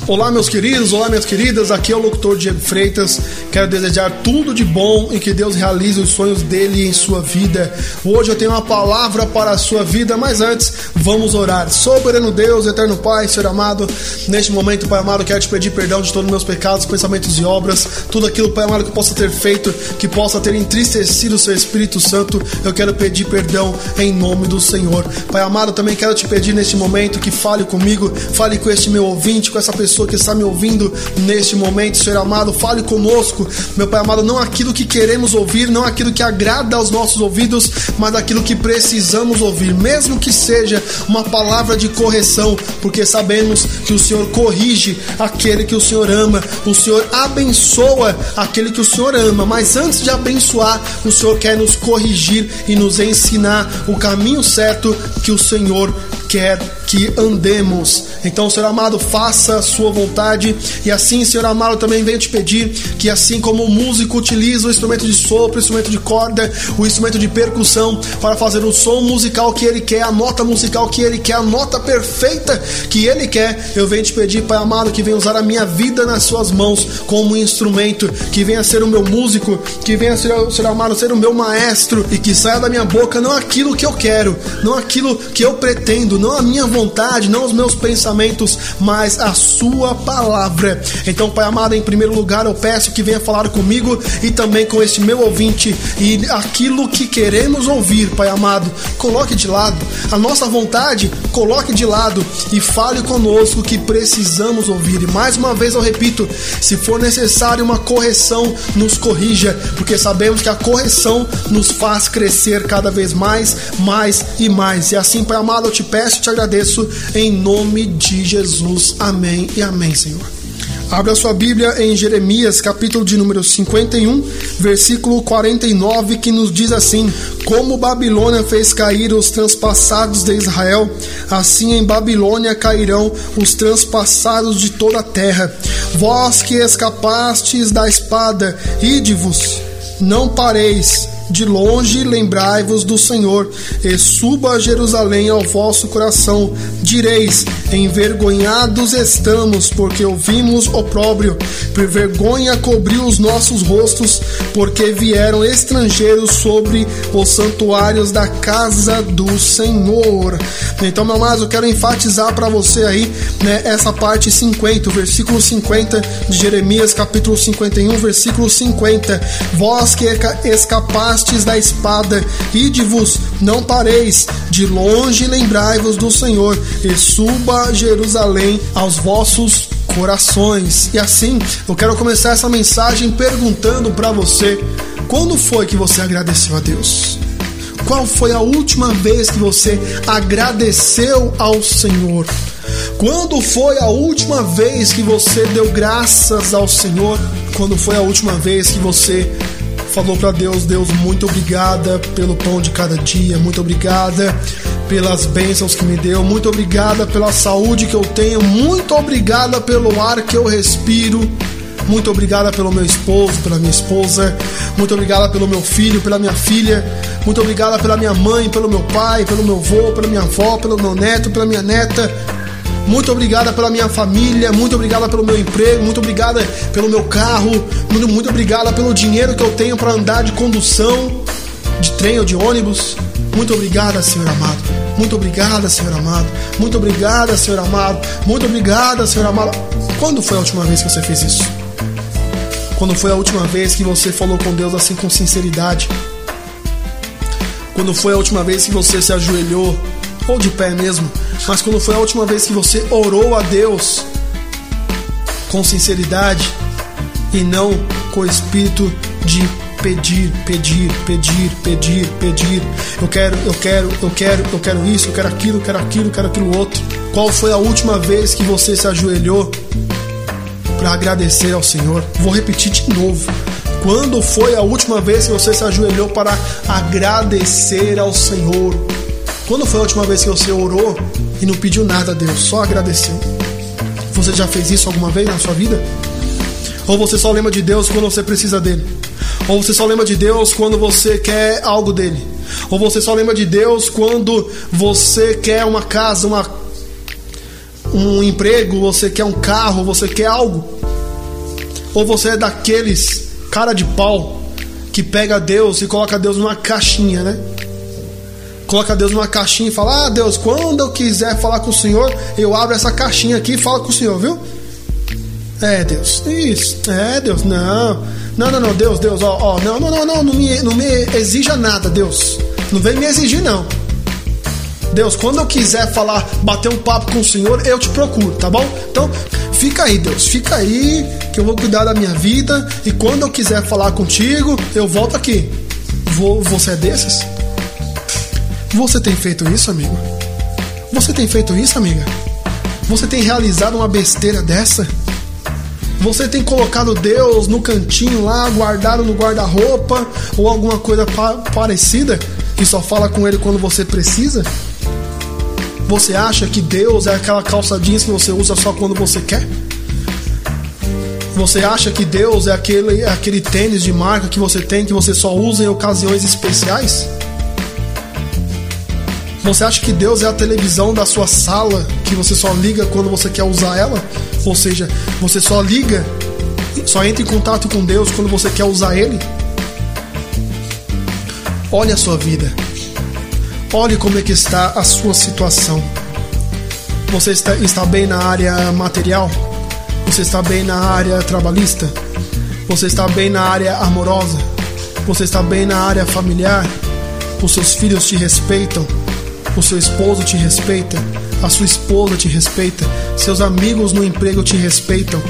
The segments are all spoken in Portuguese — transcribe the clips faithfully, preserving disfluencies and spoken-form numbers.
Olá meus queridos, olá minhas queridas, aqui é o locutor Diego Freitas. Quero desejar tudo de bom e que Deus realize os sonhos dele em sua vida. Hoje eu tenho uma palavra para a sua vida, mas antes vamos orar. Soberano Deus, eterno Pai, Senhor amado, neste momento, Pai amado, quero te pedir perdão de todos os meus pecados, pensamentos e obras, tudo aquilo, Pai amado, que eu possa ter feito, que possa ter entristecido o seu Espírito Santo. Eu quero pedir perdão em nome do Senhor. Pai amado, também quero te pedir neste momento que fale comigo, fale com este meu ouvinte, com essa pessoa que está me ouvindo neste momento, Senhor amado, fale conosco, meu Pai amado, não aquilo que queremos ouvir, não aquilo que agrada aos nossos ouvidos, mas aquilo que precisamos ouvir, mesmo que seja uma palavra de correção, porque sabemos que o Senhor corrige aquele que o Senhor ama, o Senhor abençoa aquele que o Senhor ama, mas antes de abençoar, o Senhor quer nos corrigir e nos ensinar o caminho certo que o Senhor quer que andemos. Então, Senhor amado, faça a sua vontade, e assim, Senhor amado, também venho te pedir que assim como o músico utiliza o instrumento de sopro, o instrumento de corda, o instrumento de percussão para fazer o som musical que ele quer, a nota musical que ele quer, a nota perfeita que ele quer, eu venho te pedir, Pai amado, que venha usar a minha vida nas suas mãos como um instrumento, que venha ser o meu músico, que venha ser, Senhor amado, ser o meu maestro, e que saia da minha boca não aquilo que eu quero, não aquilo que eu pretendo, não a minha vontade, não os meus pensamentos, mas a sua palavra. Então, Pai amado, em primeiro lugar eu peço que venha falar comigo e também com este meu ouvinte, e aquilo que queremos ouvir, Pai amado, coloque de lado, a nossa vontade coloque de lado e fale conosco que precisamos ouvir. E mais uma vez eu repito, se for necessário uma correção, nos corrija, porque sabemos que a correção nos faz crescer cada vez mais, mais e mais. E assim, Pai amado, eu te peço e te agradeço em nome de Jesus. Amém e amém, Senhor. Abra sua Bíblia em Jeremias, capítulo de número cinquenta e um, versículo quarenta e nove, que nos diz assim: como Babilônia fez cair os transpassados de Israel, assim em Babilônia cairão os transpassados de toda a terra. Vós que escapastes da espada, ide-vos, não pareis. De longe lembrai-vos do Senhor, e suba a Jerusalém ao vosso coração. Direis: envergonhados estamos, porque ouvimos opróbrio. Por vergonha cobriu os nossos rostos, porque vieram estrangeiros sobre os santuários da casa do Senhor. Então, meu amado, eu quero enfatizar para você aí, né, essa parte cinquenta, o versículo cinquenta de Jeremias, capítulo cinquenta e um, versículo cinquenta. Vós que escapaste da espada, ide-vos, não pareis. De longe lembrai-vos do Senhor, e suba Jerusalém aos vossos corações. E assim, eu quero começar essa mensagem perguntando para você: quando foi que você agradeceu a Deus? Qual foi a última vez que você agradeceu ao Senhor? Quando foi a última vez que você deu graças ao Senhor? Quando foi a última vez que você falou para Deus: Deus, muito obrigada pelo pão de cada dia, muito obrigada pelas bênçãos que me deu, muito obrigada pela saúde que eu tenho, muito obrigada pelo ar que eu respiro, muito obrigada pelo meu esposo, pela minha esposa, muito obrigada pelo meu filho, pela minha filha, muito obrigada pela minha mãe, pelo meu pai, pelo meu avô, pela minha avó, pelo meu neto, pela minha neta. Muito obrigada pela minha família, muito obrigada pelo meu emprego, muito obrigada pelo meu carro, muito, muito obrigada pelo dinheiro que eu tenho para andar de condução, de trem ou de ônibus. Muito obrigada, Senhor amado. Muito obrigada, Senhor amado. Muito obrigada, Senhor amado. Muito obrigada, Senhor amado. Quando foi a última vez que você fez isso? Quando foi a última vez que você falou com Deus assim com sinceridade? Quando foi a última vez que você se ajoelhou, ou de pé mesmo, mas quando foi a última vez que você orou a Deus com sinceridade e não com o espírito de pedir, pedir, pedir, pedir, pedir. Eu quero, eu quero, eu quero, eu quero isso, eu quero aquilo, eu quero aquilo, eu quero aquilo outro. Qual foi a última vez que você se ajoelhou para agradecer ao Senhor? Vou repetir de novo. Quando foi a última vez que você se ajoelhou para agradecer ao Senhor? Quando foi a última vez que você orou e não pediu nada a Deus, só agradeceu? Você já fez isso alguma vez na sua vida? Ou você só lembra de Deus quando você precisa dele? Ou você só lembra de Deus quando você quer algo dele? Ou você só lembra de Deus quando você quer uma casa, uma um emprego, você quer um carro, você quer algo? Ou você é daqueles cara de pau que pega Deus e coloca Deus numa caixinha, né? Coloca Deus numa caixinha e fala: ah, Deus, quando eu quiser falar com o Senhor, eu abro essa caixinha aqui e falo com o Senhor, viu? É, Deus, isso, é, Deus, não, não, não, não, Deus, Deus, ó, ó, não, não, não, não, não me, não me exija nada, Deus, não vem me exigir, não. Deus, quando eu quiser falar, bater um papo com o Senhor, eu te procuro, tá bom? Então, fica aí, Deus, fica aí, que eu vou cuidar da minha vida, e quando eu quiser falar contigo, eu volto aqui. Vou, você é desses? Você tem feito isso, amigo? Você tem feito isso, amiga? Você tem realizado uma besteira dessa? Você tem colocado Deus no cantinho lá, guardado no guarda-roupa, ou alguma coisa pa- parecida, e só fala com Ele quando você precisa? Você acha que Deus é aquela calça jeans que você usa só quando você quer? Você acha que Deus é aquele, aquele tênis de marca que você tem, que você só usa em ocasiões especiais? Você acha que Deus é a televisão da sua sala, que você só liga quando você quer usar ela? Ou seja, você só liga, só entra em contato com Deus quando você quer usar Ele? Olhe a sua vida. Olhe como é que está a sua situação. Você está, está bem na área material? Você está bem na área trabalhista? Você está bem na área amorosa? Você está bem na área familiar? Os seus filhos te respeitam? O seu esposo te respeita? A sua esposa te respeita? Seus amigos no emprego te respeitam?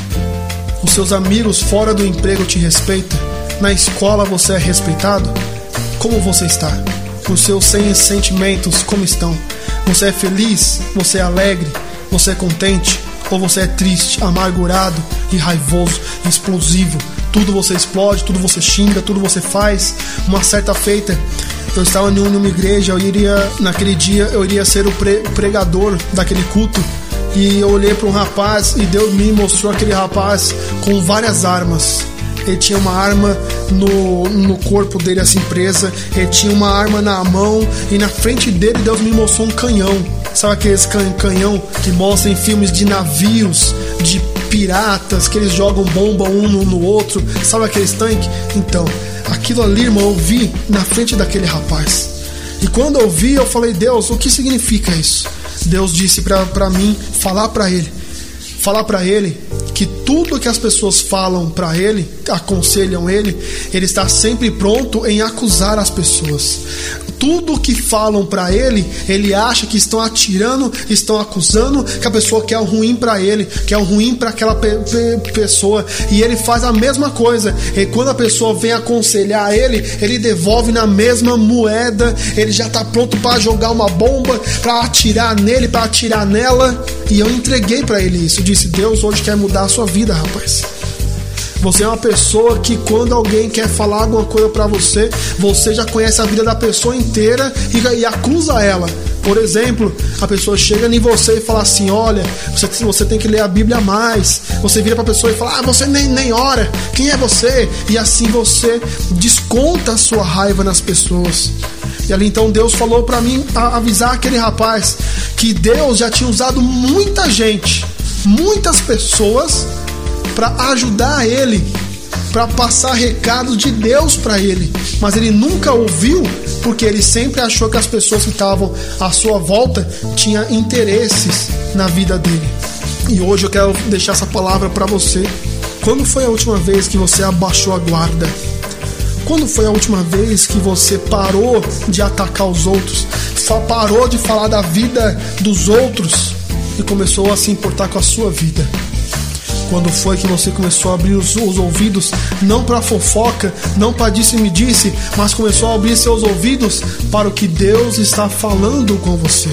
Os seus amigos fora do emprego te respeitam? Na escola você é respeitado? Como você está? Os seus sentimentos como estão? Você é feliz? Você é alegre? Você é contente? Ou você é triste, amargurado e raivoso, explosivo? Tudo você explode, tudo você xinga, tudo você faz. Uma certa feita, eu estava em uma igreja, eu iria, naquele dia, eu iria ser o pre- pregador daquele culto. E eu olhei para um rapaz e Deus me mostrou aquele rapaz com várias armas. Ele tinha uma arma no, no corpo dele assim presa, ele tinha uma arma na mão e na frente dele Deus me mostrou um canhão. Sabe aqueles can, canhão que mostram em filmes de navios, de piratas, que eles jogam bomba um no, no outro? Sabe aqueles tanques? Então, aquilo ali, irmão, eu vi na frente daquele rapaz. E quando eu vi, eu falei: Deus, o que significa isso? Deus disse pra, pra mim falar pra ele, falar pra ele que tudo que as pessoas falam pra ele, aconselham ele, ele está sempre pronto em acusar as pessoas. Tudo que falam pra ele, ele acha que estão atirando, estão acusando, que a pessoa quer o ruim pra ele, quer o ruim pra aquela pe- pe- pessoa. E ele faz a mesma coisa. E quando a pessoa vem aconselhar ele, ele devolve na mesma moeda. Ele já tá pronto pra jogar uma bomba, pra atirar nele, pra atirar nela. E eu entreguei pra ele isso. Eu disse: Deus hoje quer mudar a sua vida, rapaz. Você é uma pessoa que quando alguém quer falar alguma coisa pra você, você já conhece a vida da pessoa inteira e, e acusa ela. Por exemplo, a pessoa chega em você e fala assim: olha, você, você tem que ler a Bíblia mais. Você vira pra pessoa e fala: ah, você nem, nem ora, quem é você? E assim você desconta a sua raiva nas pessoas. E ali então Deus falou pra mim a, avisar aquele rapaz que Deus já tinha usado muita gente, muitas pessoas para ajudar ele, para passar recados de Deus para ele, mas ele nunca ouviu, porque ele sempre achou que as pessoas que estavam à sua volta tinham interesses na vida dele. E hoje eu quero deixar essa palavra para você. Quando foi a última vez que você abaixou a guarda? Quando foi a última vez que você parou de atacar os outros, parou de falar da vida dos outros e começou a se importar com a sua vida? Quando foi que você começou a abrir os, os ouvidos, não para fofoca, não para disse-me-disse, mas começou a abrir seus ouvidos para o que Deus está falando com você?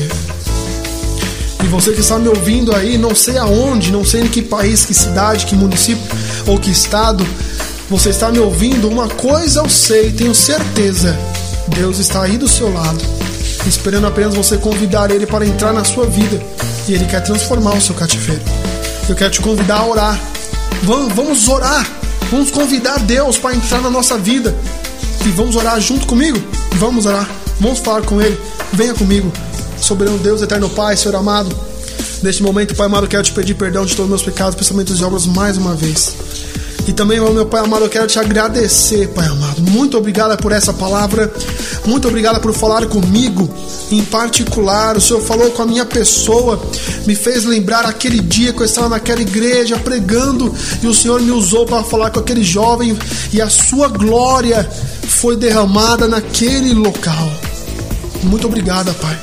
E você que está me ouvindo aí, não sei aonde, não sei em que país, que cidade, que município ou que estado você está me ouvindo, uma coisa eu sei, tenho certeza: Deus está aí do seu lado, esperando apenas você convidar Ele para entrar na sua vida, e Ele quer transformar o seu cativeiro. Eu quero te convidar a orar. Vamos, vamos orar. Vamos convidar Deus para entrar na nossa vida. E vamos orar junto comigo? Vamos orar. Vamos falar com Ele. Venha comigo. Soberano Deus, eterno Pai, Senhor amado, Neste momento, Pai amado, eu quero te pedir perdão de todos os meus pecados, pensamentos e obras mais uma vez. E também, meu Pai amado, eu quero te agradecer, Pai amado. Muito obrigado por essa palavra. Muito obrigado por falar comigo em particular. O Senhor falou com a minha pessoa. Me fez lembrar aquele dia que eu estava naquela igreja pregando e o Senhor me usou para falar com aquele jovem e a sua glória foi derramada naquele local. Muito obrigado, Pai.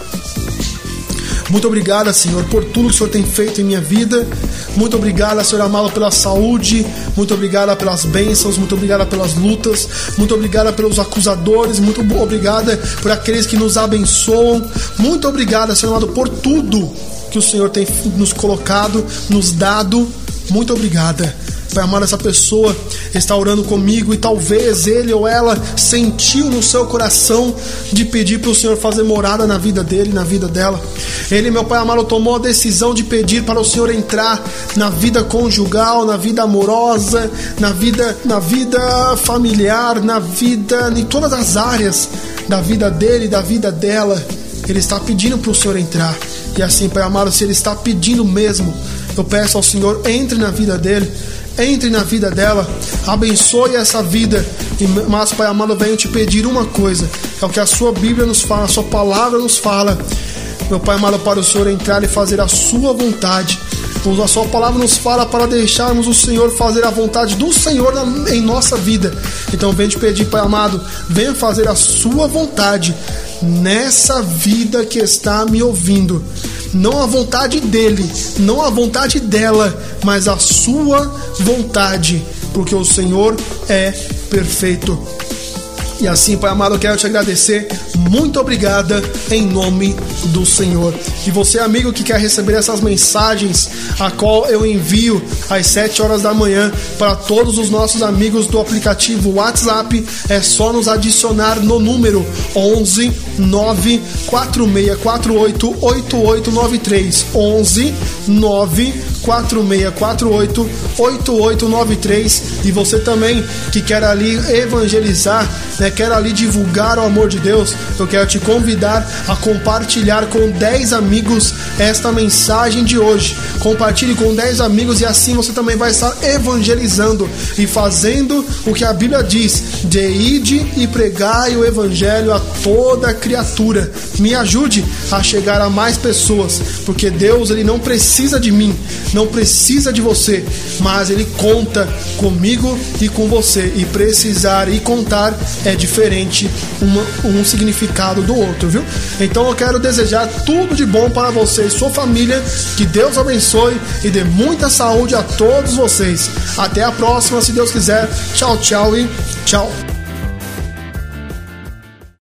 Muito obrigado, Senhor, por tudo que o Senhor tem feito em minha vida. Muito obrigado, Senhor amado, pela saúde. Muito obrigado pelas bênçãos. Muito obrigado pelas lutas. Muito obrigado pelos acusadores. Muito obrigado por aqueles que nos abençoam. Muito obrigado, Senhor amado, por tudo que o Senhor tem nos colocado, nos dado. Muito obrigada. Pai amado, essa pessoa está orando comigo e talvez ele ou ela sentiu no seu coração de pedir para o Senhor fazer morada na vida dele, na vida dela. Ele, meu Pai amado, tomou a decisão de pedir para o Senhor entrar na vida conjugal, na vida amorosa, na vida, na vida familiar, na vida, em todas as áreas da vida dele e da vida dela. Ele está pedindo para o Senhor entrar. E assim, Pai amado, se ele está pedindo mesmo, eu peço ao Senhor, entre na vida dele, entre na vida dela, abençoe essa vida. Mas, Pai amado, eu venho te pedir uma coisa, é o que a sua Bíblia nos fala, a sua palavra nos fala, meu Pai amado, para o Senhor entrar e fazer a sua vontade. A sua palavra nos fala para deixarmos o Senhor fazer a vontade do Senhor em nossa vida. Então venho te pedir, Pai amado, venha fazer a sua vontade nessa vida que está me ouvindo. Não a vontade dele, não a vontade dela, mas a sua vontade, porque o Senhor é perfeito. E assim, Pai amado, eu quero te agradecer. Muito obrigada em nome do Senhor. E você, amigo, que quer receber essas mensagens, a qual eu envio às sete horas da manhã para todos os nossos amigos do aplicativo WhatsApp, é só nos adicionar no número onze nove quatro seis quatro oito oito oito nove três. onze nove quatro seis quatro oito oito oito nove três. E você também que quer ali evangelizar, né, quer ali divulgar o amor de Deus, eu quero te convidar a compartilhar com dez amigos esta mensagem de hoje. Compartilhe com dez amigos e assim você também vai estar evangelizando e fazendo o que a Bíblia diz, de ide e pregai o evangelho a toda criatura. Me ajude a chegar a mais pessoas, porque Deus, ele não precisa de mim, não precisa de você, mas ele conta comigo e com você, e precisar e contar é diferente, uma, um significado do outro, viu? Então eu quero desejar tudo de bom para você e sua família, que Deus abençoe e dê muita saúde a todos vocês. Até a próxima, se Deus quiser. Tchau, tchau e tchau.